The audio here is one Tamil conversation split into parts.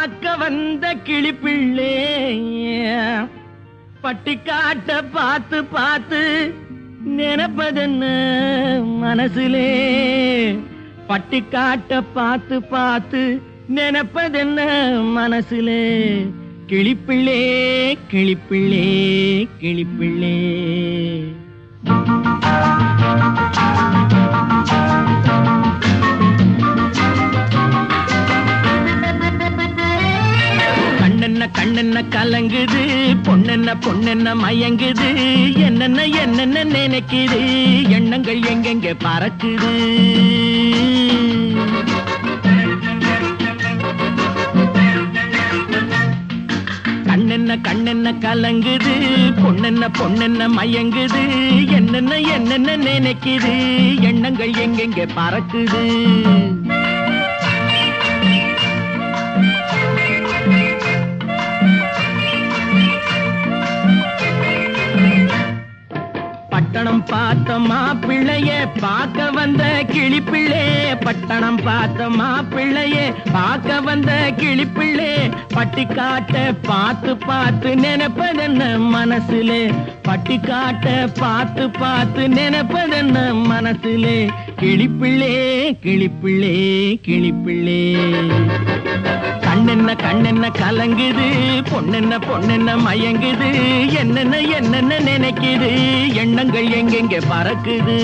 பார்க்க வந்த கிளிப்பிள்ளே பட்டிக்காட்ட பார்த்து பார்த்து நினைப்பதென்ன மனசுலே பட்டிக்காட்ட பார்த்து பார்த்து நினைப்பதென்ன மனசுலே கிளிப்பிள்ளே கிளிப்பிள்ளே கிளிப்பிள்ளே கண்ணென்ன கலங்குது பொண்ணென்ன பொண்ணென்ன மயங்குது என்னென்ன என்னென்ன நினைக்குது எண்ணங்கள் எங்கெங்க பறக்குது கண்ணென்ன கலங்குது பொண்ணென்ன பொண்ணென்ன மயங்குது என்னென்ன என்னென்ன நினைக்குது எண்ணங்கள் எங்கெங்க பறக்குது பட்டணம் பார்த்த மாப்பிள்ளைய பார்க்க வந்த கிளிப்பிள்ளே பட்டணம் பார்த்த மாப்பிள்ளைய பார்க்க வந்த கிளிப்பிள்ளே பட்டிக்காட்ட பார்த்து பார்த்து நினைப்பதென்ன மனசுலே பட்டிக்காட்ட பார்த்து பார்த்து நினைப்பதென்ன மனசுலே கிளிப்பிள்ளே கிளிப்பிள்ளே கிளிப்பிள்ளே கண்ணென்ன கலங்குது பொண்ணென்ன பொண்ணென்ன மயங்குது என்னென்ன என்னென்ன நினைக்குது எண்ணங்கள் எங்கெங்க பறக்குது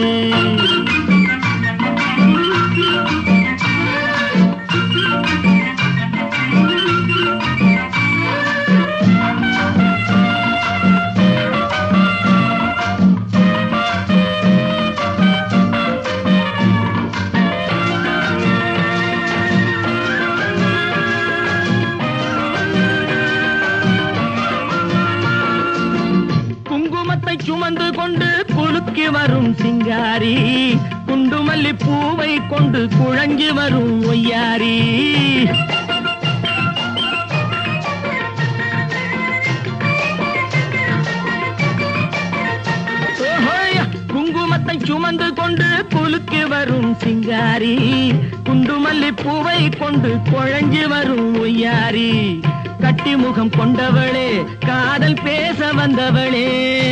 சுமந்து கொண்டு குலுக்கி வரும் சிங்காரி குண்டுமல்லி பூவை கொண்டு குழஞ்சி வரும் ஒய்யாரி குங்குமத்தை சுமந்து கொண்டு குலுக்கி வரும் சிங்காரி குண்டுமல்லி பூவை கொண்டு குழஞ்சி வரும் ஒய்யாரி கட்டி முகம் கொண்டவளே காதல் பேச வந்தவளே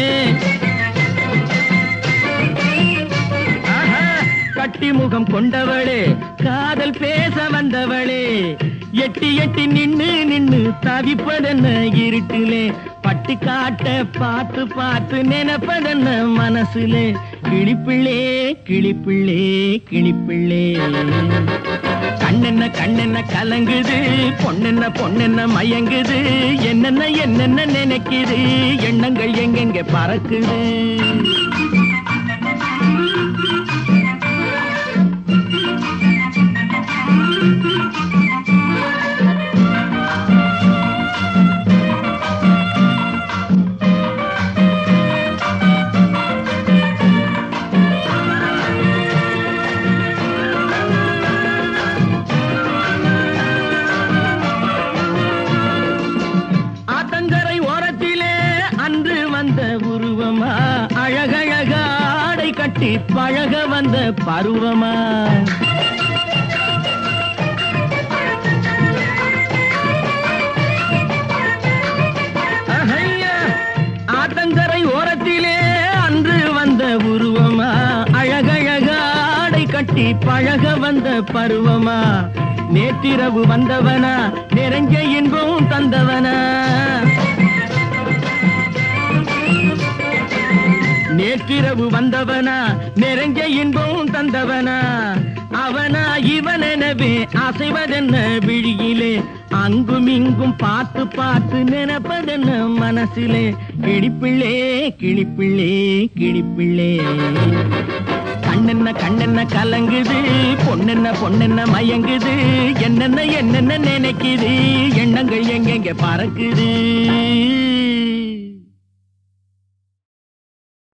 கட்டி முகம் கொண்டவளே காதல் பேச வந்தவளே எட்டி எட்டி நின்னு நின்னு தவிப்பதென்ன இருட்டிலே பட்டிக்காட்ட பார்த்து பார்த்து நினைப்பதென்ன மனசுலே கிளிப்பிள்ளே கிளிப்பிள்ளே கிளிப்பிள்ளே கண்ணென்ன கலங்குது பொண்ணென்ன பொண்ணென்ன மயங்குது என்னென்ன என்னென்ன நினைக்குது எண்ணங்கள் எங்கெங்க பறக்குது உருவமா அழகழக ஆடை கட்டி பழக வந்த பருவமா ஆத்தங்கரை ஓரத்திலே அன்று வந்த உருவமா அழகழக ஆடை கட்டி பழக வந்த பருவமா நேற்றிரவு வந்தவனா நிறைஞ்ச இன்பம் தந்தவனா நேற்றிரவு வந்தவனா நிறைஞ்ச இன்பம் தந்தவனா அவனா இவனெனவே அசைவதென்ன விழியிலே அங்கும் இங்கும் பார்த்து பார்த்து நினைப்பதென்ன மனசிலே கிளிப்பிள்ளே கிளிப்பிள்ளே கிளிப்பிள்ளே கண்ணென்ன கலங்குது பொண்ணென்ன பொண்ணென்ன மயங்குது என்னென்ன என்னென்ன நினைக்குது எண்ணங்கள் எங்கெங்க பறக்குது